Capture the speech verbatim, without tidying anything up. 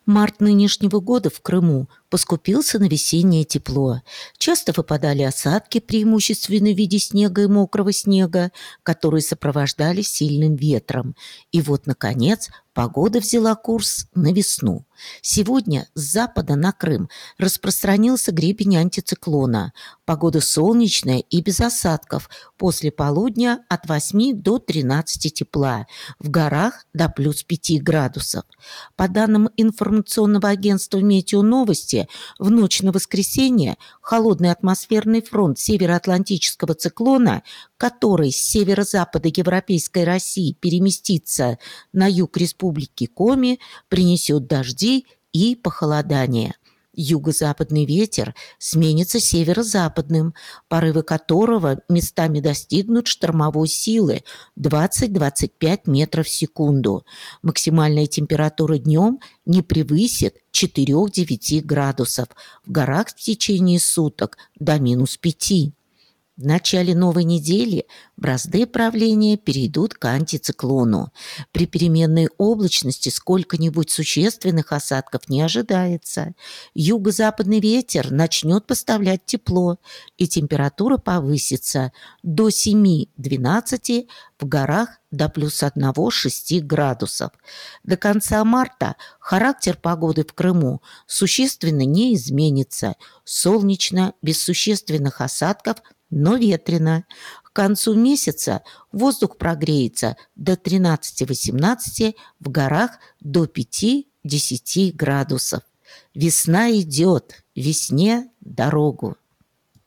Март нынешнего года в Крыму поскупился на весеннее тепло. Часто выпадали осадки, преимущественно в виде снега и мокрого снега, которые сопровождались сильным ветром. И вот, наконец, погода взяла курс на весну. Сегодня с запада на Крым распространился гребень антициклона. Погода солнечная и без осадков. После полудня от восьми до тринадцати тепла. В горах до плюс пяти градусов. По данным информационного агентства «Метеоновости», в ночь на воскресенье холодный атмосферный фронт североатлантического циклона, который с северо-запада Европейской России переместится на юг Республики Коми, принесет дожди и похолодание. Юго-западный ветер сменится северо-западным, порывы которого местами достигнут штормовой силы двадцать-двадцать пять метров в секунду. Максимальная температура днем не превысит четыре-девять градусов, в горах в течение суток до минус пяти. В начале новой недели бразды правления перейдут к антициклону. При переменной облачности сколько-нибудь существенных осадков не ожидается. Юго-западный ветер начнет поставлять тепло, и температура повысится до семи-двенадцати, в горах до плюс одного-шести градусов. До конца марта характер погоды в Крыму существенно не изменится. Солнечно, без существенных осадков, но ветрено. К концу месяца воздух прогреется до тринадцати-восемнадцати, в горах до пяти-десяти градусов. Весна идет, весне дорогу.